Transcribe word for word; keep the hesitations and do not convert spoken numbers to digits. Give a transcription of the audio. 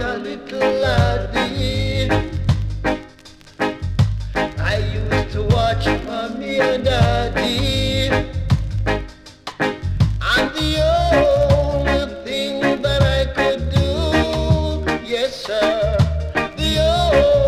a little laddie. I used to watch mommy and daddy, and the only thing that I could do, yes sir, the only